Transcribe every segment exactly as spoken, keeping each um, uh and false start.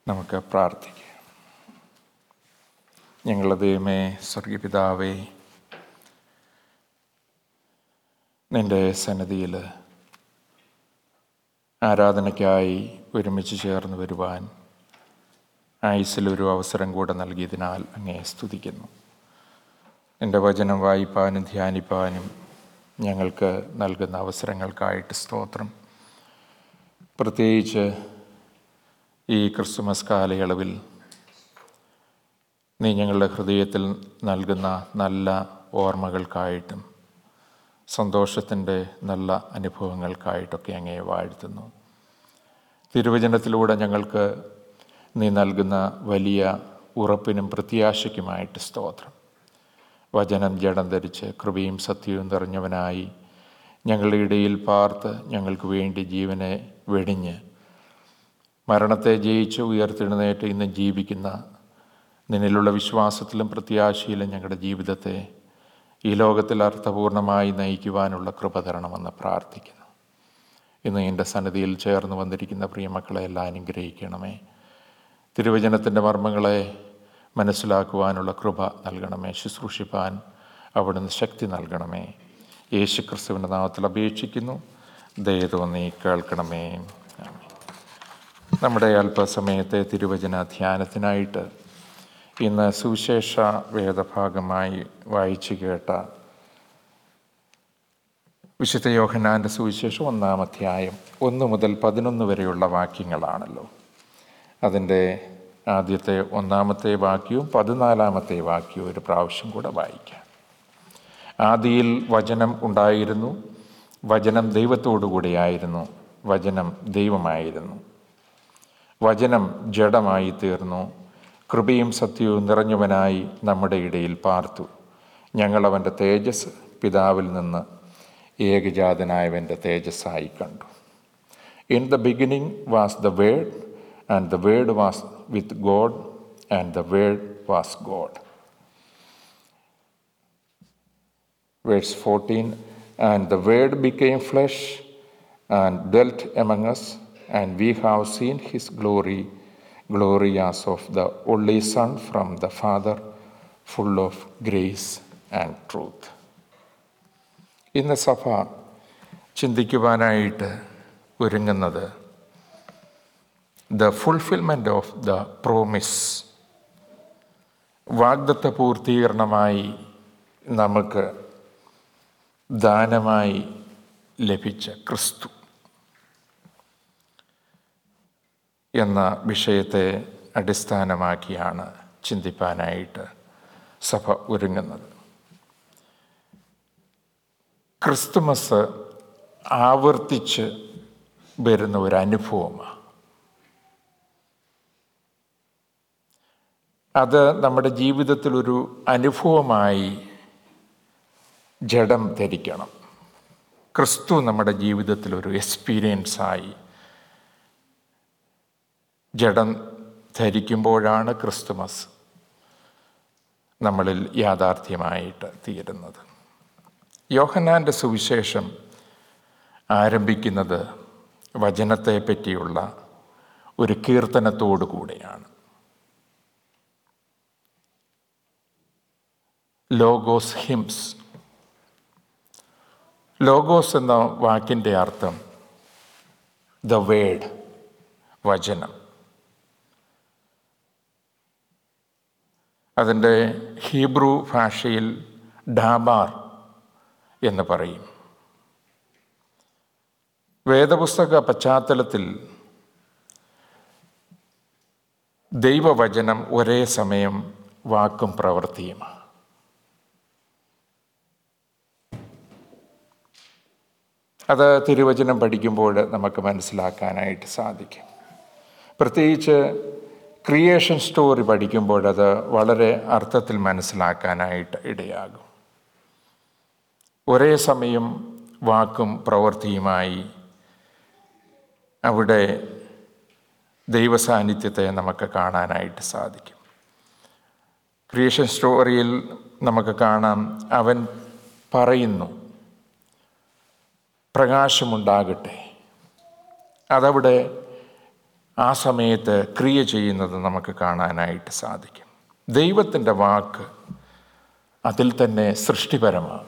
നമുക്ക് പ്രാർത്ഥിക്കാം. ഞങ്ങളുടെ ദൈവമേ, സ്വർഗീയപിതാവേ, നിൻ്റെ സന്നിധിയിൽ ആരാധനയ്ക്കായി ഒരുമിച്ച് ചേർന്ന് വരുവാൻ ആയുസ്സിലൊരു അവസരം കൂടെ നൽകിയതിനാൽ അങ്ങേ സ്തുതിക്കുന്നു. നിൻ്റെ വചനം വായിപ്പാനും ധ്യാനിപ്പാനും ഞങ്ങൾക്ക് നൽകുന്ന അവസരങ്ങൾക്കായിട്ട് സ്തോത്രം. പ്രത്യേകിച്ച് ഈ ക്രിസ്തുമസ് കാലയളവിൽ നീ ഞങ്ങളുടെ ഹൃദയത്തിൽ നൽകുന്ന നല്ല ഓർമ്മകൾക്കായിട്ടും സന്തോഷത്തിൻ്റെ നല്ല അനുഭവങ്ങൾക്കായിട്ടൊക്കെ അങ്ങേ വാഴ്ത്തുന്നു. തിരുവചനത്തിലൂടെ ഞങ്ങൾക്ക് നീ നൽകുന്ന വലിയ ഉറപ്പിനും പ്രത്യാശയ്ക്കുമായിട്ട് സ്തോത്രം. വചനം ജഡം ധരിച്ച് കൃപയും സത്യവും നിറഞ്ഞവനായി ഞങ്ങളുടെ ഇടയിൽ പാർത്ത് ഞങ്ങൾക്ക് വേണ്ടി ജീവനെ വെടിഞ്ഞ് മരണത്തെ ജയിച്ച് ഉയർത്തെഴുന്നേറ്റ് ഇന്ന് ജീവിക്കുന്ന നിന്നിലുള്ള വിശ്വാസത്തിലും പ്രത്യാശയിലും ഞങ്ങളുടെ ജീവിതത്തെ ഈ ലോകത്തിൽ അർത്ഥപൂർണമായി നയിക്കുവാനുള്ള കൃപ തരണമെന്ന് പ്രാർത്ഥിക്കുന്നു. ഇന്ന് എൻ്റെ സന്നിധിയിൽ ചേർന്ന് വന്നിരിക്കുന്ന പ്രിയമക്കളെ എല്ലാം അനുഗ്രഹിക്കണമേ. തിരുവചനത്തിൻ്റെ മർമ്മങ്ങളെ മനസ്സിലാക്കുവാനുള്ള കൃപ നൽകണമേ. ശുശ്രൂഷിപ്പാൻ അവിടുന്ന് ശക്തി നൽകണമേ. യേശു ക്രിസ്തുവിൻ്റെ നാമത്തിൽ അപേക്ഷിക്കുന്നു. ദയ തോന്നി കേൾക്കണമേ. നമ്മുടെ അല്പസമയത്തെ തിരുവചന ധ്യാനത്തിനായിട്ട് ഇന്ന് സുവിശേഷ വേദഭാഗമായി വായിച്ചു കേട്ട വിശുദ്ധ യോഹന്നാൻ്റെ സുവിശേഷം ഒന്നാം അധ്യായം ഒന്ന് മുതൽ പതിനൊന്ന് വരെയുള്ള വാക്യങ്ങളാണല്ലോ. അതിൻ്റെ ആദ്യത്തെ ഒന്നാമത്തെ വാക്യവും പതിനാലാമത്തെ വാക്യവും ഒരു പ്രാവശ്യം കൂടെ വായിക്കാം. ആദിയിൽ വചനം ഉണ്ടായിരുന്നു, വചനം ദൈവത്തോടു കൂടിയായിരുന്നു, വചനം ദൈവമായിരുന്നു. വചനം ജഡമായി തീർന്നു, കൃപയും സത്യവും നിറഞ്ഞവനായി നമ്മുടെ ഇടയിൽ പാർത്തു. ഞങ്ങളവൻ്റെ തേജസ് പിതാവിൽ നിന്ന് ഏകജാതനായവൻ്റെ തേജസ്സായി കണ്ടു. In the beginning was the word, and the word was with God, and the word was God. Verse fourteen, and the word became flesh and dwelt among us, and we have seen his glory, glory as of the only Son from the Father, full of grace and truth. ഇന്ന് സഭ ചിന്തിക്കുവാനായിട്ട് ഒരുങ്ങുന്നത് the fulfilment of the promise, വാഗ്ദത്ത പൂർത്തീകരണമായി നമുക്ക് ദാനമായി ലഭിച്ച ക്രിസ്തു എന്ന വിഷയത്തെ അടിസ്ഥാനമാക്കിയാണ് ചിന്തിപ്പാനായിട്ട് സഭ ഒരുങ്ങുന്നത്. ക്രിസ്തുമസ് ആവർത്തിച്ച് വരുന്ന ഒരു അനുഭവമാണ്. അത് നമ്മുടെ ജീവിതത്തിലൊരു അനുഭവമായി ജഡം ധരിക്കണം. ക്രിസ്തു നമ്മുടെ ജീവിതത്തിലൊരു എക്സ്പീരിയൻസായി ജഡം ധരിക്കുമ്പോഴാണ് ക്രിസ്തുമസ് നമ്മളിൽ യാഥാർത്ഥ്യമായിട്ട് തീരുന്നത്. യോഹന്നാൻ്റെ സുവിശേഷം ആരംഭിക്കുന്നത് വചനത്തെ പറ്റിയുള്ള ഒരു കീർത്തനത്തോടു കൂടെയാണ്. Logos Hinds. ലോഗോസ് എന്ന വാക്കിൻ്റെ അർത്ഥം ദ വേഡ്, വചനം. അതിൻ്റെ ഹീബ്രു ഭാഷയിൽ ഡാബാർ എന്ന് പറയും. വേദപുസ്തക പശ്ചാത്തലത്തിൽ ദൈവവചനം ഒരേ സമയം വാക്കും പ്രവൃത്തിയുമാണ്. അത് തിരുവചനം പഠിക്കുമ്പോൾ നമുക്ക് മനസ്സിലാക്കാനായിട്ട് സാധിക്കും. പ്രത്യേകിച്ച് ക്രിയേഷൻ സ്റ്റോറി പഠിക്കുമ്പോഴത് വളരെ അർത്ഥത്തിൽ മനസ്സിലാക്കാനായിട്ട് ഇടയാകും. ഒരേ സമയം വാക്കും പ്രവൃത്തിയുമായി അവിടെ ദൈവസാന്നിധ്യത്തെ നമുക്ക് കാണാനായിട്ട് സാധിക്കും. ക്രിയേഷൻ സ്റ്റോറിയിൽ നമുക്ക് കാണാം, അവൻ പറയുന്നു പ്രകാശമുണ്ടാകട്ടെ. അതവിടെ ആ സമയത്ത് ക്രിയ ചെയ്യുന്നത് നമുക്ക് കാണാനായിട്ട് സാധിക്കും. ദൈവത്തിൻ്റെ വാക്ക് അതിൽ തന്നെ സൃഷ്ടിപരമാണ്,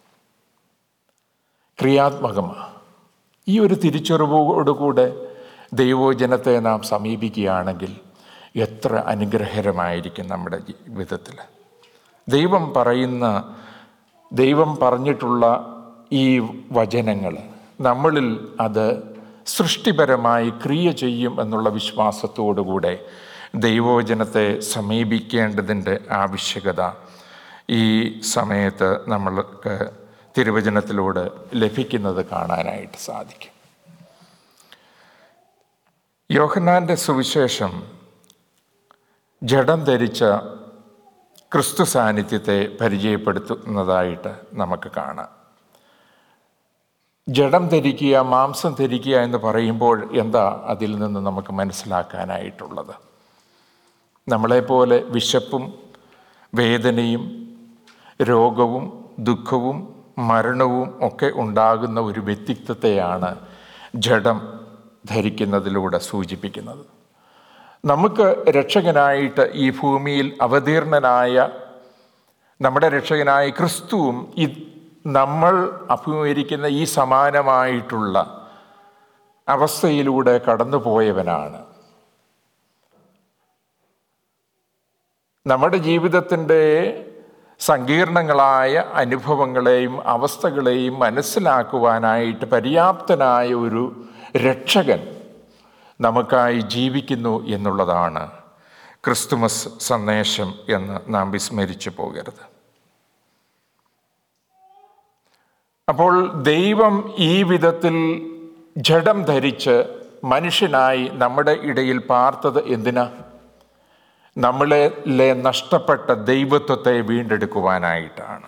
ക്രിയാത്മകമാണ്. ഈ ഒരു തിരിച്ചറിവോടുകൂടെ ദൈവവചനത്തെ നാം സമീപിക്കുകയാണെങ്കിൽ എത്ര അനുഗ്രഹകരമായിരിക്കും നമ്മുടെ ജീവിതത്തിൽ. ദൈവം പറയുന്ന ദൈവം പറഞ്ഞിട്ടുള്ള ഈ വചനങ്ങൾ നമ്മളിൽ അത് സൃഷ്ടിപരമായി ക്രിയ ചെയ്യും എന്നുള്ള വിശ്വാസത്തോടുകൂടെ ദൈവവചനത്തെ സമീപിക്കേണ്ടതിൻ്റെ ആവശ്യകത ഈ സമയത്ത് നമ്മൾക്ക് തിരുവചനത്തിലൂടെ ലഭിക്കുന്നത് കാണാനായിട്ട് സാധിക്കും. യോഹന്നാൻ്റെ സുവിശേഷം ജഡം ധരിച്ച ക്രിസ്തു സാന്നിധ്യത്തെ പരിചയപ്പെടുത്തുന്നതായിട്ട് നമുക്ക് കാണാം. ജഡം ധരിക്കുക, മാംസം ധരിക്കുക എന്ന് പറയുമ്പോൾ എന്താ അതിൽ നിന്ന് നമുക്ക് മനസ്സിലാക്കാനായിട്ടുള്ളത്? നമ്മളെപ്പോലെ വിശപ്പും വേദനയും രോഗവും ദുഃഖവും മരണവും ഒക്കെ ഉണ്ടാകുന്ന ഒരു വ്യക്തിത്വത്തെയാണ് ജഡം ധരിക്കുന്നതിലൂടെ സൂചിപ്പിക്കുന്നത്. നമുക്ക് രക്ഷകനായിട്ട് ഈ ഭൂമിയിൽ അവതീർണനായ നമ്മുടെ രക്ഷകനായ ക്രിസ്തുവും ഈ നമ്മൾ അഭിമുഖീകരിക്കുന്ന ഈ സമാനമായിട്ടുള്ള അവസ്ഥയിലൂടെ കടന്നുപോയവനാണ്. നമ്മുടെ ജീവിതത്തിൻ്റെ സങ്കീർണങ്ങളായ അനുഭവങ്ങളെയും അവസ്ഥകളെയും മനസ്സിലാക്കുവാനായിട്ട് പര്യാപ്തനായ ഒരു രക്ഷകൻ നമുക്കായി ജീവിക്കുന്നു എന്നുള്ളതാണ് ക്രിസ്തുമസ് സന്ദേശം എന്ന് നാം വിസ്മരിച്ചു പോകരുത്. അപ്പോൾ ദൈവം ഈ വിധത്തിൽ ജഡം ധരിച്ച് മനുഷ്യനായി നമ്മുടെ ഇടയിൽ പാർത്തത് എന്തിനാ? നമ്മളിലെ നഷ്ടപ്പെട്ട ദൈവത്വത്തെ വീണ്ടെടുക്കുവാനായിട്ടാണ്.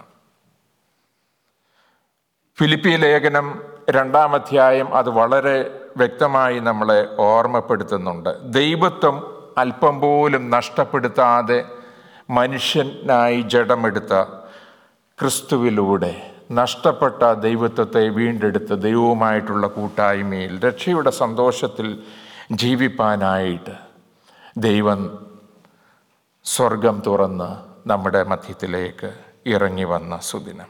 ഫിലിപ്പി ലേഖനം രണ്ടാം അധ്യായം അത് വളരെ വ്യക്തമായി നമ്മളെ ഓർമ്മപ്പെടുത്തുന്നുണ്ട്. ദൈവത്വം അല്പം പോലും നഷ്ടപ്പെടുത്താതെ മനുഷ്യനായി ജഡമെടുത്ത ക്രിസ്തുവിലൂടെ നഷ്ടപ്പെട്ട ദൈവത്വത്തെ വീണ്ടെടുത്ത് ദൈവവുമായിട്ടുള്ള കൂട്ടായ്മയിൽ രക്ഷയുടെ സന്തോഷത്തിൽ ജീവിപ്പാനായിട്ട് ദൈവം സ്വർഗം തുറന്ന് നമ്മുടെ മധ്യത്തിലേക്ക് ഇറങ്ങി വന്ന സുദിനം.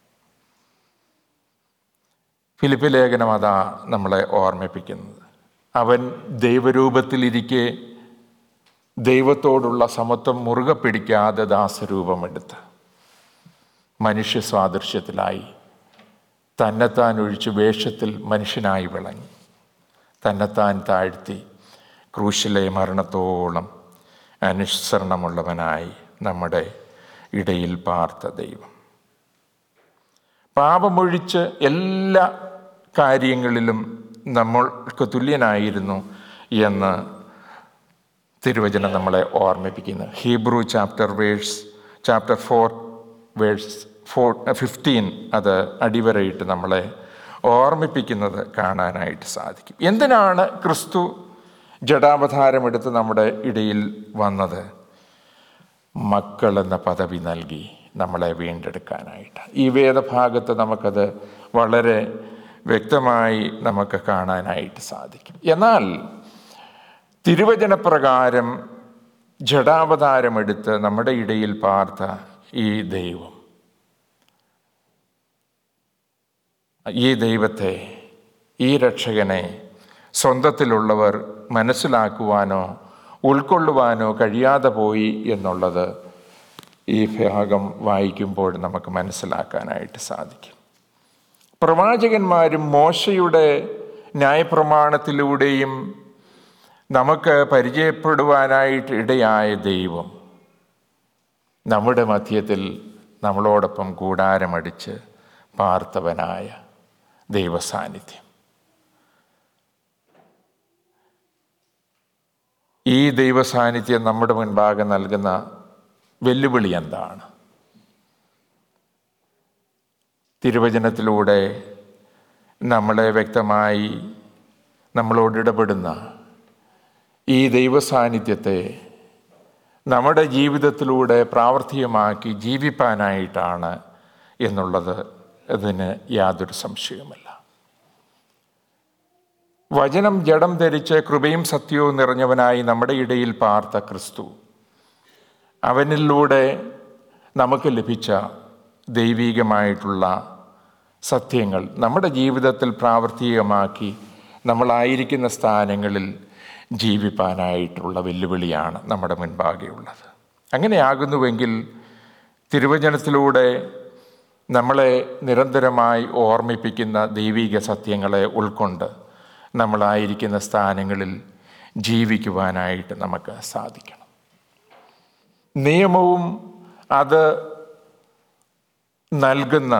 ഫിലിപ്പി ലേഖനം അതാ നമ്മളെ ഓർമ്മിപ്പിക്കുന്നത്. അവൻ ദൈവരൂപത്തിലിരിക്കെ ദൈവത്തോടുള്ള സമത്വം മുറുകെ പിടിക്കാതെ ദാസരൂപമെടുത്ത് മനുഷ്യ സാദൃശ്യത്തിലായി തന്നെത്താൻ ഒഴിച്ച് വേഷത്തിൽ മനുഷ്യനായി വിളങ്ങി തന്നെത്താൻ താഴ്ത്തി ക്രൂശിലെ മരണത്തോളം അനുസരണമുള്ളവനായി നമ്മുടെ ഇടയിൽ പാർത്ത ദൈവം. പാപമൊഴിച്ച് എല്ലാ കാര്യങ്ങളിലും നമ്മൾക്ക് തുല്യനായിരുന്നു എന്ന് തിരുവചനം നമ്മളെ ഓർമ്മിപ്പിക്കുന്നു. Hebrew chapter verse chapter four verse four fifteen അത് അടിവരയിട്ട് നമ്മളെ ഓർമ്മിപ്പിക്കുന്നത് കാണാനായിട്ട് സാധിക്കും. എന്തിനാണ് ക്രിസ്തു ജഡാവതാരമെടുത്ത് നമ്മുടെ ഇടയിൽ വന്നത്? മക്കളെന്ന പദവി നൽകി നമ്മളെ വീണ്ടെടുക്കാനായിട്ട്. ഈ വേദഭാഗത്ത് നമുക്കത് വളരെ വ്യക്തമായി നമുക്ക് കാണാനായിട്ട് സാധിക്കും. എന്നാൽ തിരുവചനപ്രകാരം ജഡാവതാരമെടുത്ത് നമ്മുടെ ഇടയിൽ പാർത്ത ഈ ദൈവം, ഈ ദൈവത്തെ, ഈ രക്ഷകനെ സ്വന്തത്തിലുള്ളവർ മനസ്സിലാക്കുവാനോ ഉൾക്കൊള്ളുവാനോ കഴിയാതെ പോയി എന്നുള്ളത് ഈ ഭാഗം വായിക്കുമ്പോൾ നമുക്ക് മനസ്സിലാക്കാനായിട്ട് സാധിക്കും. പ്രവാചകന്മാരും മോശയുടെ ന്യായപ്രമാണത്തിലൂടെയും നമുക്ക് പരിചയപ്പെടുവാനായിട്ട് ഇടയായ ദൈവം നമ്മുടെ മധ്യത്തിൽ നമ്മളോടൊപ്പം കൂടാരമടിച്ച് പാർത്തവനായ ദൈവസാന്നിധ്യം. ഈ ദൈവസാന്നിധ്യം നമ്മുടെ മുൻപാകെ നൽകുന്ന വെല്ലുവിളി എന്താണ്? തിരുവചനത്തിലൂടെ നമ്മളെ വ്യക്തമായി നമ്മളോട് ഇടപെടുന്ന ഈ ദൈവസാന്നിധ്യത്തെ നമ്മുടെ ജീവിതത്തിലൂടെ പ്രാവർത്തികമാക്കി ജീവിപ്പാനായിട്ടാണ് എന്നുള്ളത് അതിന് യാതൊരു സംശയവുമില്ല. വചനം ജഡം ധരിച്ച് കൃപയും സത്യവും നിറഞ്ഞവനായി നമ്മുടെ ഇടയിൽ പാർത്ത ക്രിസ്തു, അവനിലൂടെ നമുക്ക് ലഭിച്ച ദൈവികമായിട്ടുള്ള സത്യങ്ങൾ നമ്മുടെ ജീവിതത്തിൽ പ്രാവർത്തികമാക്കി നമ്മളായിരിക്കുന്ന സ്ഥാനങ്ങളിൽ ജീവിപ്പാനായിട്ടുള്ള വെല്ലുവിളിയാണ് നമ്മുടെ മുൻപാകെയുള്ളത്. അങ്ങനെയാകുന്നുവെങ്കിൽ തിരുവചനത്തിലൂടെ നമ്മളെ നിരന്തരമായി ഓർമ്മിപ്പിക്കുന്ന ദൈവിക സത്യങ്ങളെ ഉൾക്കൊണ്ട് നമ്മളായിരിക്കുന്ന സ്ഥാനങ്ങളിൽ ജീവിക്കുവാനായിട്ട് നമുക്ക് സാധിക്കണം. നിയമവും അത് നൽകുന്ന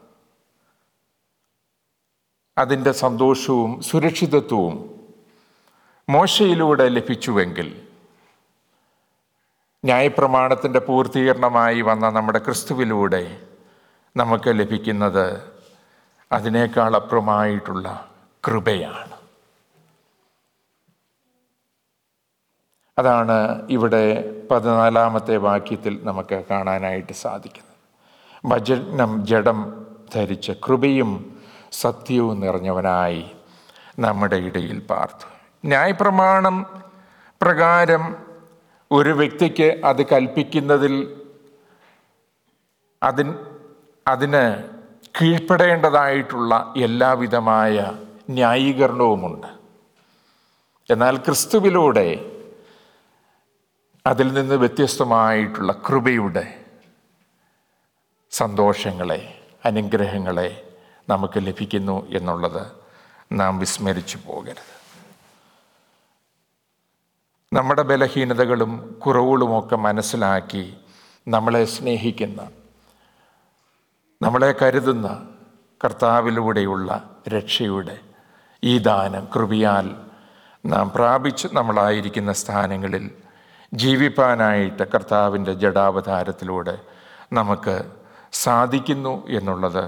അതിൻ്റെ സന്തോഷവും സുരക്ഷിതത്വവും മോശയിലൂടെ ലഭിച്ചുവെങ്കിൽ, ന്യായപ്രമാണത്തിൻ്റെ പൂർത്തീകരണമായി വന്ന നമ്മുടെ ക്രിസ്തുവിലൂടെ നമുക്ക് ലഭിക്കുന്നത് അതിനേക്കാൾ അപ്പുറമായിട്ടുള്ള കൃപയാണ്. അതാണ് ഇവിടെ പതിനാലാമത്തെ വാക്യത്തിൽ നമുക്ക് കാണാനായിട്ട് സാധിക്കുന്നത്. വചനം ജഡം ധരിച്ച് കൃപയും സത്യവും നിറഞ്ഞവനായി നമ്മുടെ ഇടയിൽ പാർത്തു. ന്യായപ്രമാണം പ്രകാരം ഒരു വ്യക്തിക്ക് അത് കൽപ്പിക്കുന്നതിൽ അതിന് അതിന് കീഴ്പ്പെടേണ്ടതായിട്ടുള്ള എല്ലാവിധമായ ന്യായീകരണവുമുണ്ട്. എന്നാൽ ക്രിസ്തുവിലൂടെ അതിൽ നിന്ന് വ്യത്യസ്തമായിട്ടുള്ള കൃപയുടെ സന്തോഷങ്ങളെ, അനുഗ്രഹങ്ങളെ നമുക്ക് ലഭിക്കുന്നു എന്നുള്ളത് നാം വിസ്മരിച്ചു പോകരുത്. നമ്മുടെ ബലഹീനതകളും കുറവുകളുമൊക്കെ മനസ്സിലാക്കി നമ്മളെ സ്നേഹിക്കുന്ന, നമ്മളെ കരുതുന്ന കർത്താവിലൂടെയുള്ള രക്ഷയുടെ ഈ ദാനം കൃപയാൽ നാം പ്രാപിച്ച് നമ്മളായിരിക്കുന്ന സ്ഥാനങ്ങളിൽ ജീവിപ്പാനായിട്ട് കർത്താവിൻ്റെ ജഡാവതാരത്തിലൂടെ നമുക്ക് സാധിക്കുന്നു എന്നുള്ളത്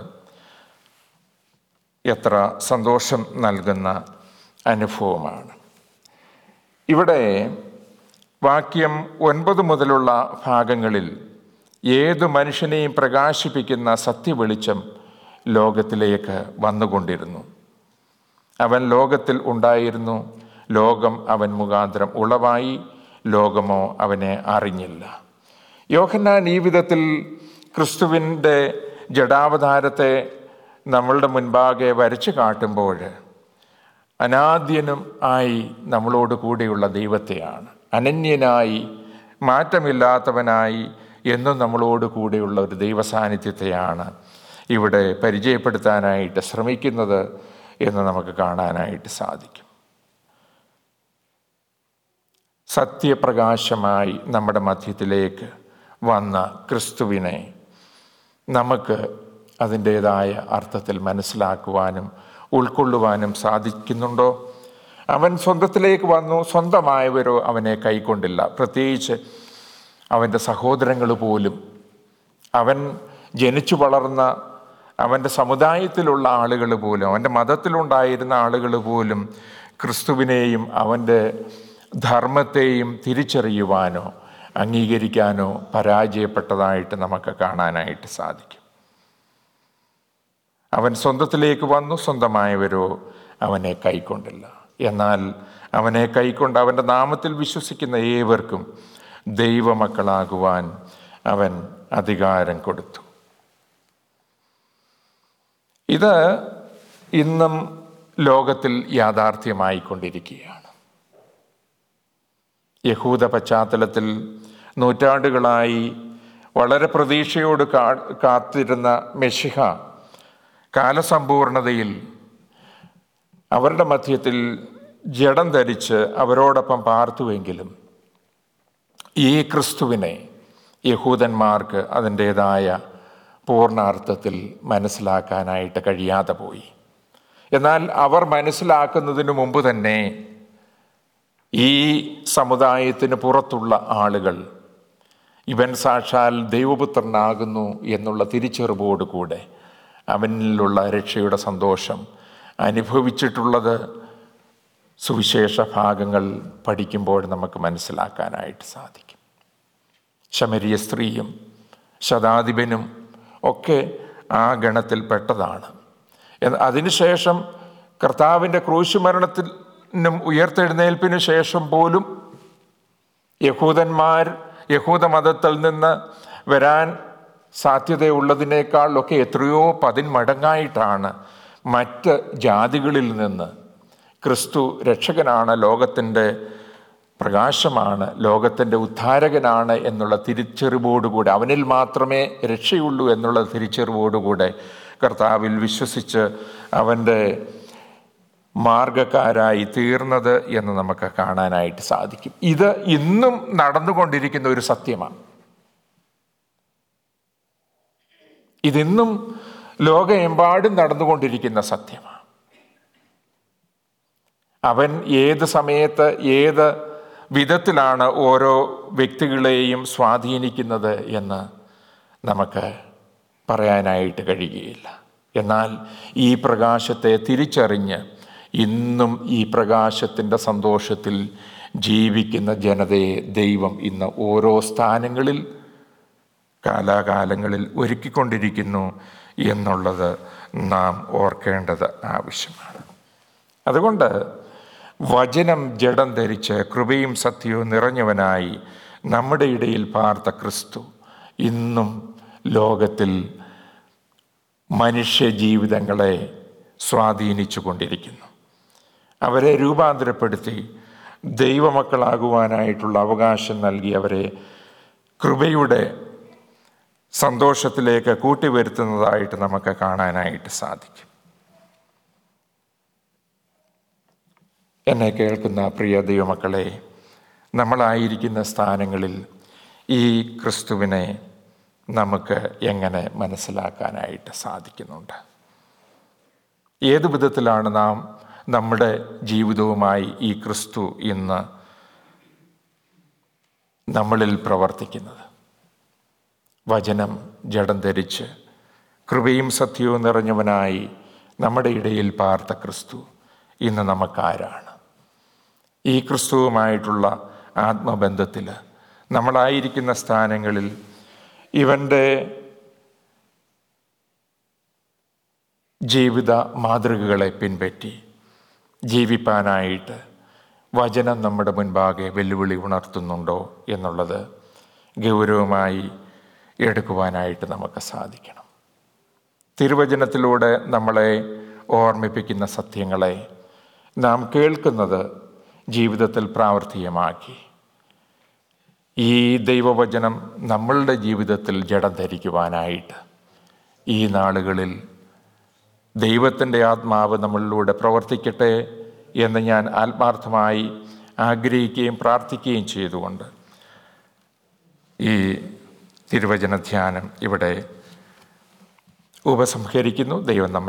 എത്ര സന്തോഷം നൽകുന്ന അനുഭവമാണ്. ഇവിടെ വാക്യം ഒൻപത് മുതലുള്ള ഭാഗങ്ങളിൽ ഏതു മനുഷ്യനെയും പ്രകാശിപ്പിക്കുന്ന സത്യവെളിച്ചം ലോകത്തിലേക്ക് വന്നുകൊണ്ടിരുന്നു. അവൻ ലോകത്തിൽ ഉണ്ടായിരുന്നു, ലോകം അവൻ മുഖാന്തരം ഉളവായി, ലോകമോ അവനെ അറിഞ്ഞില്ല. യോഹന്നാൻ ഈ വിധത്തിൽ ക്രിസ്തുവിൻ്റെ ജഡാവതാരത്തെ നമ്മളുടെ മുൻപാകെ വരച്ചു കാട്ടുമ്പോൾ അനാദ്യനും ആയി നമ്മളോട് കൂടെയുള്ള ദൈവത്തെയാണ്, അനന്യനായി മാറ്റമില്ലാത്തവനായി എന്നും നമ്മളോട് കൂടെയുള്ള ഒരു ദൈവസാന്നിധ്യത്തെയാണ് ഇവിടെ പരിചയപ്പെടുത്താനായിട്ട് ശ്രമിക്കുന്നത് എന്ന് നമുക്ക് കാണാനായിട്ട് സാധിക്കും. സത്യപ്രകാശമായി നമ്മുടെ മധ്യത്തിലേക്ക് വന്ന ക്രിസ്തുവിനെ നമുക്ക് അതിൻ്റേതായ അർത്ഥത്തിൽ മനസ്സിലാക്കുവാനും ഉൾക്കൊള്ളുവാനും സാധിക്കുന്നുണ്ടോ? അവൻ സ്വന്തത്തിലേക്ക് വന്നു, സ്വന്തമായവരോ അവനെ കൈക്കൊണ്ടില്ല. പ്രത്യേകിച്ച് അവൻ്റെ സഹോദരങ്ങൾ പോലും, അവൻ ജനിച്ചു വളർന്ന അവൻ്റെ സമുദായത്തിലുള്ള ആളുകൾ പോലും, അവൻ്റെ മതത്തിലുണ്ടായിരുന്ന ആളുകൾ പോലും ക്രിസ്തുവിനെയും അവൻ്റെ ധർമ്മത്തെയും തിരിച്ചറിയുവാനോ അംഗീകരിക്കാനോ പരാജയപ്പെട്ടതായിട്ട് നമുക്ക് കാണാനായിട്ട് സാധിക്കും. അവൻ സ്വന്തത്തിലേക്ക് വന്നു, സ്വന്തമായവരോ അവനെ കൈക്കൊണ്ടില്ല. എന്നാൽ അവനെ കൈക്കൊണ്ട് അവൻ്റെ നാമത്തിൽ വിശ്വസിക്കുന്ന ഏവർക്കും ദൈവമക്കളാകുവാൻ അവൻ അധികാരം കൊടുത്തു. ഇത് ഇന്നും ലോകത്തിൽ യാഥാർത്ഥ്യമായിക്കൊണ്ടിരിക്കുകയാണ്. യഹൂദ പശ്ചാത്തലത്തിൽ നൂറ്റാണ്ടുകളായി വളരെ പ്രതീക്ഷയോട് കാ കാത്തിരുന്ന മെശിഹ കാലസമ്പൂർണതയിൽ അവരുടെ മധ്യത്തിൽ ജഡം ധരിച്ച് അവരോടൊപ്പം പാർത്തുവെങ്കിലും ഈ ക്രിസ്തുവിനെ യഹൂദന്മാർക്ക് അതിൻ്റേതായ പൂർണ്ണാർത്ഥത്തിൽ മനസ്സിലാക്കാനായിട്ട് കഴിയാതെ പോയി. എന്നാൽ അവർ മനസ്സിലാക്കുന്നതിന് മുമ്പ് തന്നെ ഈ സമുദായത്തിന് പുറത്തുള്ള ആളുകൾ ഇവൻ സാക്ഷാൽ ദൈവപുത്രനാകുന്നു എന്നുള്ള തിരിച്ചറിവോടുകൂടെ അവനിലുള്ള രക്ഷയുടെ സന്തോഷം അനുഭവിച്ചിട്ടുള്ളത് സുവിശേഷ ഭാഗങ്ങൾ പഠിക്കുമ്പോൾ നമുക്ക് മനസ്സിലാക്കാനായിട്ട് സാധിക്കും. ശമരിയ സ്ത്രീയും ശതാധിപനും ഒക്കെ ആ ഗണത്തിൽപ്പെട്ടതാണ്. അതിനുശേഷം കർത്താവിൻ്റെ ക്രൂശുമരണത്തിനും ഉയർത്തെഴുന്നേൽപ്പിനു ശേഷം പോലും യഹൂദന്മാർ യഹൂദ മതത്തിൽ നിന്ന് വരാൻ സാധ്യതയുള്ളതിനേക്കാൾ ഒക്കെ എത്രയോ പതിന്മടങ്ങായിട്ടാണ് മറ്റ് ജാതികളിൽ നിന്ന് ക്രിസ്തു രക്ഷകനാണ്, ലോകത്തിൻ്റെ പ്രകാശമാണ്, ലോകത്തിൻ്റെ ഉദ്ധാരകനാണ് എന്നുള്ള തിരിച്ചറിവോടുകൂടെ, അവനിൽ മാത്രമേ രക്ഷയുള്ളൂ എന്നുള്ള തിരിച്ചറിവോടുകൂടെ കർത്താവിൽ വിശ്വസിച്ച് അവൻ്റെ മാർഗക്കാരായി തീർന്നത് എന്ന് നമുക്ക് കാണാനായിട്ട് സാധിക്കും. ഇത് ഇന്നും നടന്നുകൊണ്ടിരിക്കുന്ന ഒരു സത്യമാണ്. ഇതിന്നും ലോകമെമ്പാടും നടന്നുകൊണ്ടിരിക്കുന്ന സത്യമാണ്. അവൻ ഏത് സമയത്ത് ഏത് വിധത്തിലാണ് ഓരോ വ്യക്തികളെയും സ്വാധീനിക്കുന്നത് എന്ന് നമുക്ക് പറയാനായിട്ട് കഴിയുകയില്ല. എന്നാൽ ഈ പ്രകാശത്തെ തിരിച്ചറിഞ്ഞ് ഇന്നും ഈ പ്രകാശത്തിൻ്റെ സന്തോഷത്തിൽ ജീവിക്കുന്ന ജനതയെ ദൈവം ഇന്ന് ഓരോ സ്ഥാനങ്ങളിൽ കാലാകാലങ്ങളിൽ ഒരുക്കിക്കൊണ്ടിരിക്കുന്നു എന്നുള്ളത് നാം ഓർക്കേണ്ടത് ആവശ്യമാണ്. അതുകൊണ്ട് വചനം ജഡം ധരിച്ച് കൃപയും സത്യവും നിറഞ്ഞവനായി നമ്മുടെ ഇടയിൽ പാർത്ത ക്രിസ്തു ഇന്നും ലോകത്തിൽ മനുഷ്യ ജീവിതങ്ങളെ സ്വാധീനിച്ചു കൊണ്ടിരിക്കുന്നു. അവരെ രൂപാന്തരപ്പെടുത്തി ദൈവമക്കളാകുവാനായിട്ടുള്ള അവകാശം നൽകി അവരെ കൃപയുടെ സന്തോഷത്തിലേക്ക് കൂട്ടിവരുത്തുന്നതായിട്ട് നമുക്ക് കാണാനായിട്ട് സാധിക്കും. എന്നെ കേൾക്കുന്ന പ്രിയ ദൈവമക്കളെ, നമ്മളായിരിക്കുന്ന സ്ഥാനങ്ങളിൽ ഈ ക്രിസ്തുവിനെ നമുക്ക് എങ്ങനെ മനസ്സിലാക്കാനായിട്ട് സാധിക്കുന്നുണ്ട്? ഏതു വിധത്തിലാണ് നാം നമ്മുടെ ജീവിതവുമായി ഈ ക്രിസ്തു ഇന്ന് നമ്മളിൽ പ്രവർത്തിക്കുന്നത്? വചനം ജഡം ധരിച്ച് കൃപയും സത്യവും നിറഞ്ഞവനായി നമ്മുടെ ഇടയിൽ പാർത്ത ക്രിസ്തു ഇന്ന് നമുക്കാരാണ്? ഈ ക്രിസ്തുവുമായിട്ടുള്ള ആത്മബന്ധത്തിൽ നമ്മളായിരിക്കുന്ന സ്ഥാനങ്ങളിൽ ഇവൻ്റെ ജീവിത മാതൃകകളെ പിൻപറ്റി ജീവിപ്പാനായിട്ട് വചനം നമ്മുടെ മുൻപാകെ വെല്ലുവിളി ഉണർത്തുന്നുണ്ടോ എന്നുള്ളത് ഗൗരവമായി എടുക്കുവാനായിട്ട് നമുക്ക് സാധിക്കണം. തിരുവചനത്തിലൂടെ നമ്മളെ ഓർമ്മിപ്പിക്കുന്ന സത്യങ്ങളെ നാം കേൾക്കുന്നത് ജീവിതത്തിൽ പ്രാവർത്തികമാക്കി ഈ ദൈവവചനം നമ്മളുടെ ജീവിതത്തിൽ ജഡം ധരിക്കുവാനായിട്ട് ഈ നാളുകളിൽ ദൈവത്തിൻ്റെ ആത്മാവ് നമ്മളിലൂടെ പ്രവർത്തിക്കട്ടെ എന്ന് ഞാൻ ആത്മാർത്ഥമായി ആഗ്രഹിക്കുകയും പ്രാർത്ഥിക്കുകയും ചെയ്തുകൊണ്ട് ഈ തിരുവചന ധ്യാനം ഇവിടെ ഉപസംഹരിക്കുന്നു. ദൈവം നമ്മെ